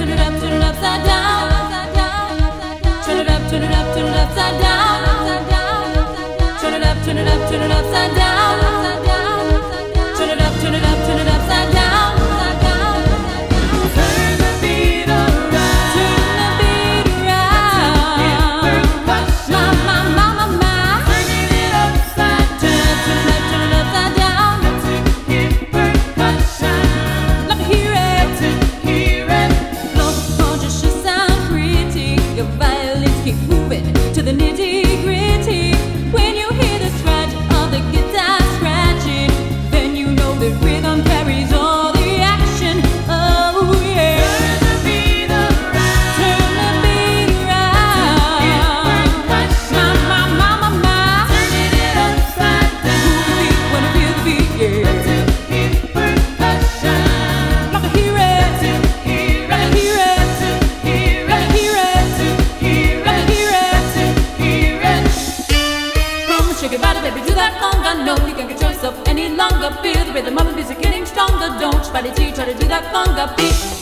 turn it up, turn it upside down. Turn it up, turn it up, turn it upside down. Turn it up, turn it up, turn it upside down. Turn it up, turn it up, turn it upside down. Turn the beat around. Turn the beat around. My. Turning it upside down. Turn it upside down. To hear percussion. Love to hear it. To hear it. Blow the punches should sound pretty. Your violins keep moving to the nitty gritty. When you hear the scratch of the guitar scratching, then you know that rhythm carries all the action. Oh yeah. Turn the beat around. Turn the beat around. My. Turning it upside down. Move the beat when I feel the beat, yeah. To hear percussion. Like I hear it. To hear it. Like I hear it. To hear it. Like I hear it. To hear it. Like I hear it. To hear it. Come and shake your body, baby, do that conga. No, you can't control yourself any longer. Feel the rhythm of the music getting stronger. Don't you body till you try to do that conga beat.